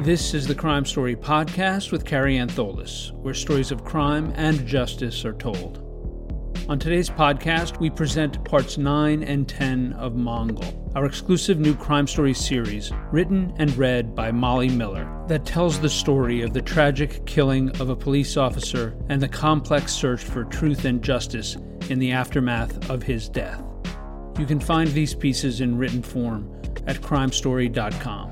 This is the Crime Story podcast with Carrie Ann Tholis, where stories of crime and justice are told. On today's podcast, we present parts 9 and 10 of Mongol, our exclusive new crime story series, written and read by Molly Miller, that tells the story of the tragic killing of a police officer and the complex search for truth and justice in the aftermath of his death. You can find these pieces in written form at crimestory.com.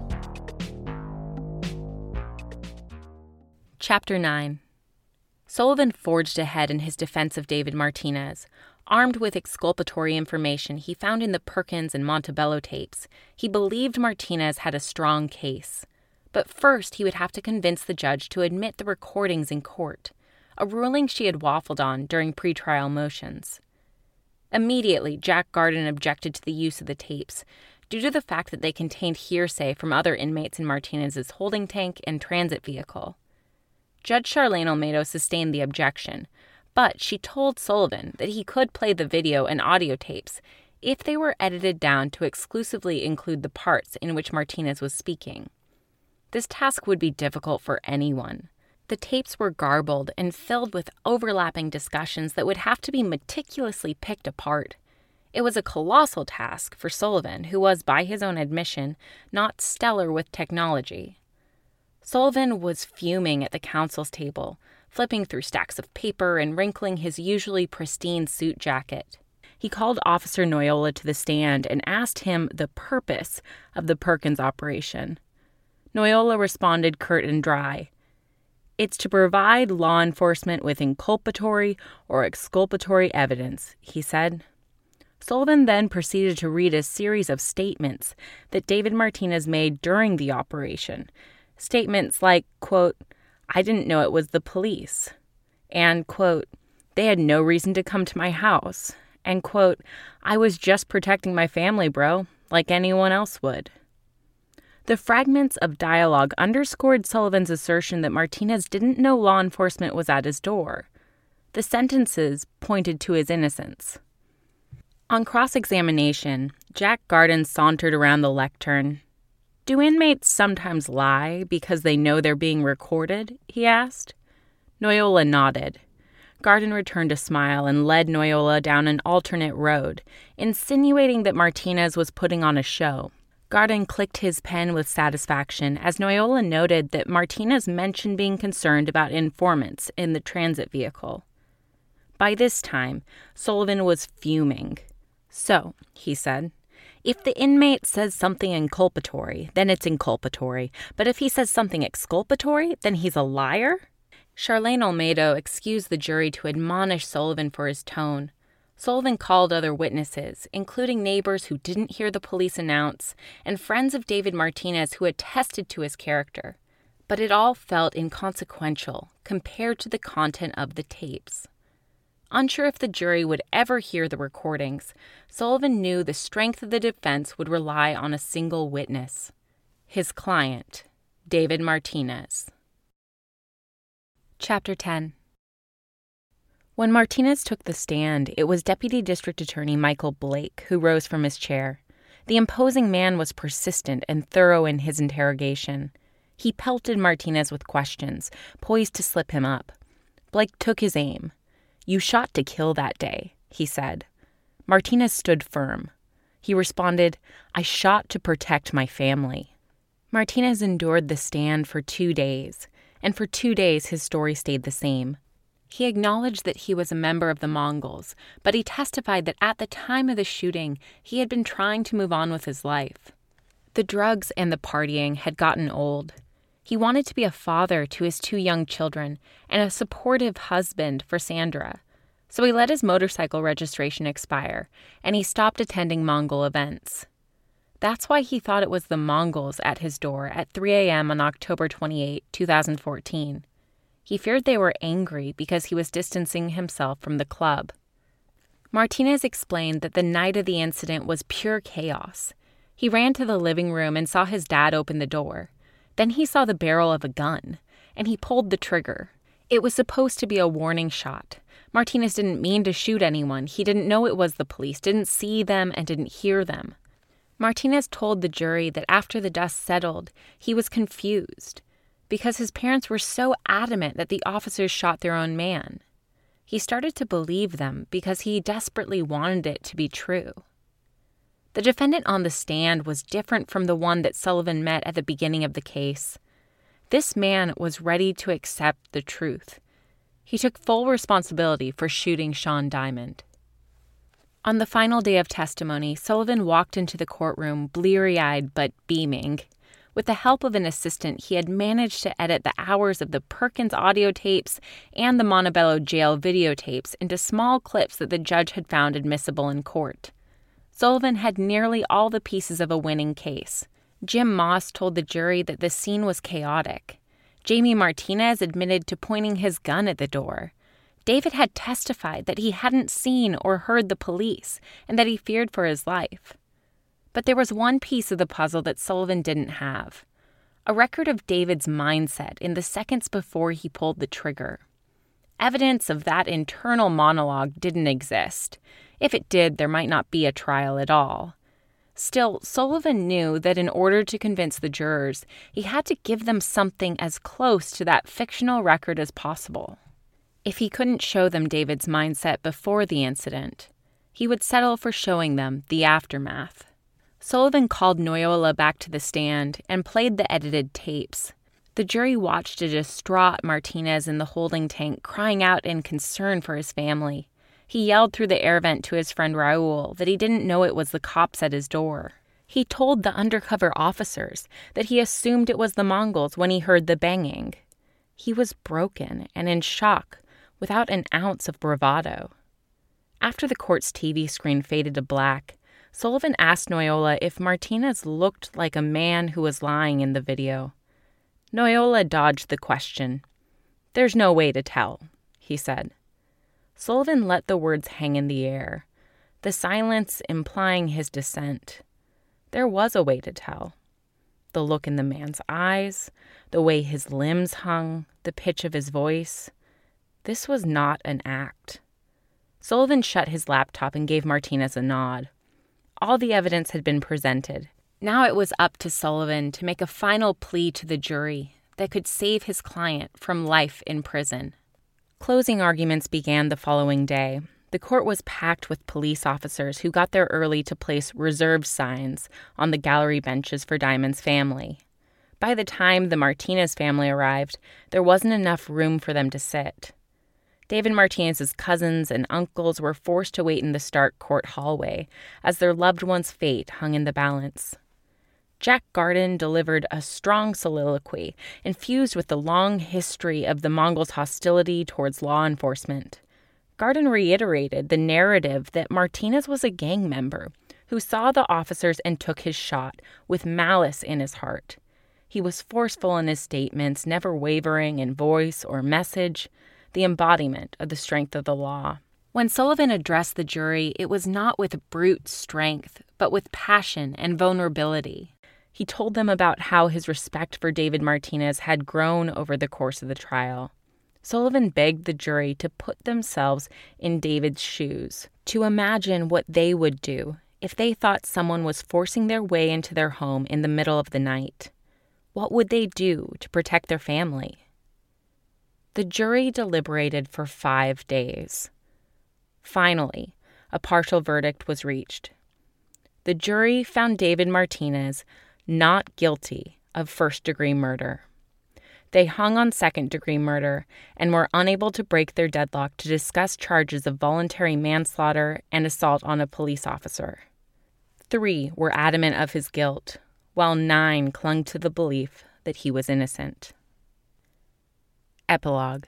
Chapter 9. Sullivan forged ahead in his defense of David Martinez. Armed with exculpatory information he found in the Perkins and Montebello tapes, he believed Martinez had a strong case. But first he would have to convince the judge to admit the recordings in court, a ruling she had waffled on during pretrial motions. Immediately, Jack Garden objected to the use of the tapes, due to the fact that they contained hearsay from other inmates in Martinez's holding tank and transit vehicle. Judge Charlene Olmedo sustained the objection, but she told Sullivan that he could play the video and audio tapes if they were edited down to exclusively include the parts in which Martinez was speaking. This task would be difficult for anyone. The tapes were garbled and filled with overlapping discussions that would have to be meticulously picked apart. It was a colossal task for Sullivan, who was, by his own admission, not stellar with technology. Sullivan was fuming at the counsel's table, flipping through stacks of paper and wrinkling his usually pristine suit jacket. He called Officer Noyola to the stand and asked him the purpose of the Perkins operation. Noyola responded curt and dry. "It's to provide law enforcement with inculpatory or exculpatory evidence," he said. Sullivan then proceeded to read a series of statements that David Martinez made during the operation. Statements like, quote, "I didn't know it was the police," and, quote, "They had no reason to come to my house," and, quote, "I was just protecting my family, bro, like anyone else would." The fragments of dialogue underscored Sullivan's assertion that Martinez didn't know law enforcement was at his door. The sentences pointed to his innocence. On cross-examination, Jack Garden sauntered around the lectern. "Do inmates sometimes lie because they know they're being recorded?" he asked. Noyola nodded. Garden returned a smile and led Noyola down an alternate road, insinuating that Martinez was putting on a show. Garden clicked his pen with satisfaction as Noyola noted that Martinez mentioned being concerned about informants in the transit vehicle. By this time, Sullivan was fuming. "So," he said, "if the inmate says something inculpatory, then it's inculpatory. But if he says something exculpatory, then he's a liar?" Charlene Olmedo excused the jury to admonish Sullivan for his tone. Sullivan called other witnesses, including neighbors who didn't hear the police announce and friends of David Martinez who attested to his character. But it all felt inconsequential compared to the content of the tapes. Unsure if the jury would ever hear the recordings, Sullivan knew the strength of the defense would rely on a single witness: his client, David Martinez. Chapter 10. When Martinez took the stand, it was Deputy District Attorney Michael Blake who rose from his chair. The imposing man was persistent and thorough in his interrogation. He pelted Martinez with questions, poised to slip him up. Blake took his aim. "You shot to kill that day," he said. Martinez stood firm. He responded, "I shot to protect my family." Martinez endured the stand for 2 days, and for 2 days his story stayed the same. He acknowledged that he was a member of the Mongols, but he testified that at the time of the shooting, he had been trying to move on with his life. The drugs and the partying had gotten old. He wanted to be a father to his 2 young children and a supportive husband for Sandra. So he let his motorcycle registration expire, and he stopped attending Mongol events. That's why he thought it was the Mongols at his door at 3 a.m. on October 28, 2014. He feared they were angry because he was distancing himself from the club. Martinez explained that the night of the incident was pure chaos. He ran to the living room and saw his dad open the door. Then he saw the barrel of a gun, and he pulled the trigger. It was supposed to be a warning shot. Martinez didn't mean to shoot anyone. He didn't know it was the police, didn't see them, and didn't hear them. Martinez told the jury that after the dust settled, he was confused because his parents were so adamant that the officers shot their own man. He started to believe them because he desperately wanted it to be true. The defendant on the stand was different from the one that Sullivan met at the beginning of the case. This man was ready to accept the truth. He took full responsibility for shooting Sean Diamond. On the final day of testimony, Sullivan walked into the courtroom bleary-eyed but beaming. With the help of an assistant, he had managed to edit the hours of the Perkins audio tapes and the Montebello jail videotapes into small clips that the judge had found admissible in court. Sullivan had nearly all the pieces of a winning case. Jim Moss told the jury that the scene was chaotic. Jamie Martinez admitted to pointing his gun at the door. David had testified that he hadn't seen or heard the police and that he feared for his life. But there was one piece of the puzzle that Sullivan didn't have: a record of David's mindset in the seconds before he pulled the trigger. Evidence of that internal monologue didn't exist. If it did, there might not be a trial at all. Still, Sullivan knew that in order to convince the jurors, he had to give them something as close to that fictional record as possible. If he couldn't show them David's mindset before the incident, he would settle for showing them the aftermath. Sullivan called Noyola back to the stand and played the edited tapes. The jury watched a distraught Martinez in the holding tank crying out in concern for his family. He yelled through the air vent to his friend Raul that he didn't know it was the cops at his door. He told the undercover officers that he assumed it was the Mongols when he heard the banging. He was broken and in shock, without an ounce of bravado. After the court's TV screen faded to black, Sullivan asked Noyola if Martinez looked like a man who was lying in the video. Noyola dodged the question. "There's no way to tell," he said. Sullivan let the words hang in the air, the silence implying his dissent. There was a way to tell. The look in the man's eyes, the way his limbs hung, the pitch of his voice. This was not an act. Sullivan shut his laptop and gave Martinez a nod. All the evidence had been presented. Now it was up to Sullivan to make a final plea to the jury that could save his client from life in prison. Closing arguments began the following day. The court was packed with police officers who got there early to place reserved signs on the gallery benches for Diamond's family. By the time the Martinez family arrived, there wasn't enough room for them to sit. David Martinez's cousins and uncles were forced to wait in the Stark court hallway as their loved one's fate hung in the balance. Jack Garden delivered a strong soliloquy infused with the long history of the Mongols' hostility towards law enforcement. Garden reiterated the narrative that Martinez was a gang member who saw the officers and took his shot with malice in his heart. He was forceful in his statements, never wavering in voice or message, the embodiment of the strength of the law. When Sullivan addressed the jury, it was not with brute strength, but with passion and vulnerability. He told them about how his respect for David Martinez had grown over the course of the trial. Sullivan begged the jury to put themselves in David's shoes, to imagine what they would do if they thought someone was forcing their way into their home in the middle of the night. What would they do to protect their family? The jury deliberated for 5 days. Finally, a partial verdict was reached. The jury found David Martinez not guilty of first-degree murder. They hung on second-degree murder and were unable to break their deadlock to discuss charges of voluntary manslaughter and assault on a police officer. 3 were adamant of his guilt, while 9 clung to the belief that he was innocent. Epilogue.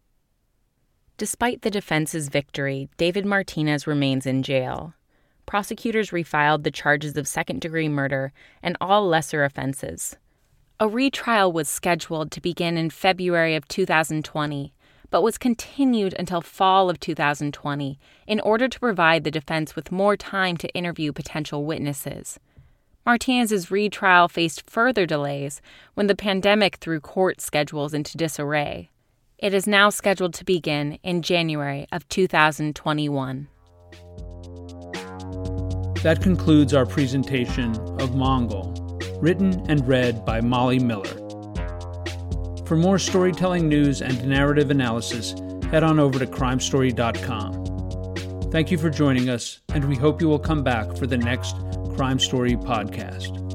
Despite the defense's victory, David Martinez remains in jail. Prosecutors refiled the charges of second-degree murder and all lesser offenses. A retrial was scheduled to begin in February of 2020, but was continued until fall of 2020 in order to provide the defense with more time to interview potential witnesses. Martinez's retrial faced further delays when the pandemic threw court schedules into disarray. It is now scheduled to begin in January of 2021. That concludes our presentation of Mongol, written and read by Molly Miller. For more storytelling news and narrative analysis, head on over to crimestory.com. Thank you for joining us, and we hope you will come back for the next Crime Story podcast.